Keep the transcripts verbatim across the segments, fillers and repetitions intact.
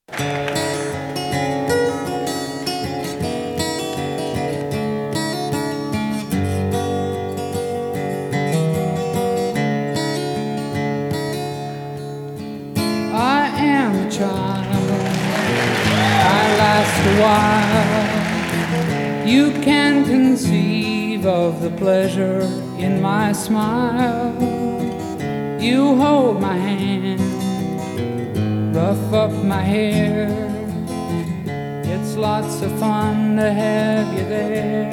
I am a child, I last a while. You can conceive of the pleasure in my smile. You hold my hand, rough up my hair. It's lots of fun to have you there.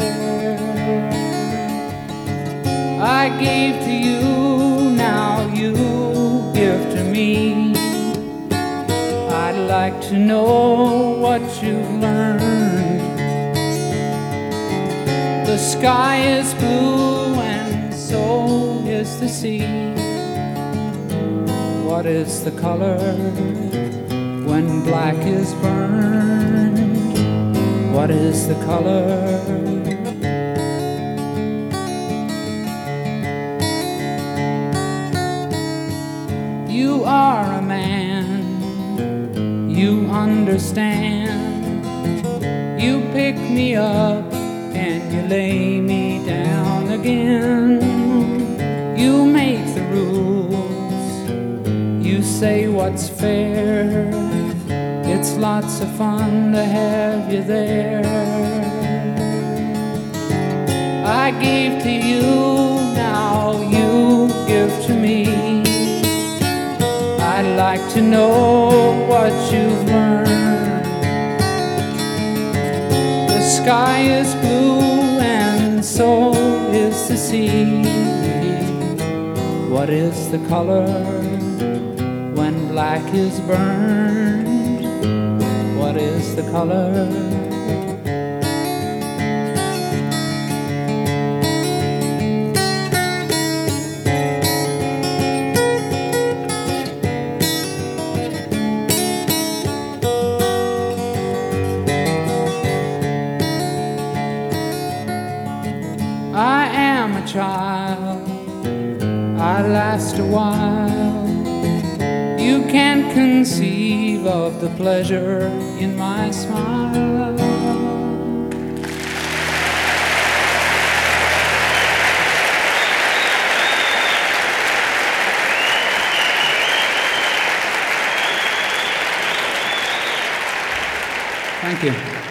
I gave to you, now you give to me. I'd like to know what you've learned. The sky is blue and so is the sea. What is the color when black is burned? What is the color? You are a man, you understand. You pick me up and you lay me down again. You make the rules, you say what's fair. It's lots of fun to have you there. I gave to you, now you give to me. I'd like to know what you've learned. The sky is blue and so is the sea. What is the color when black is burned? What is the color? I am a child, I last a while. You can't conceive of the pleasure in my smile. Thank you.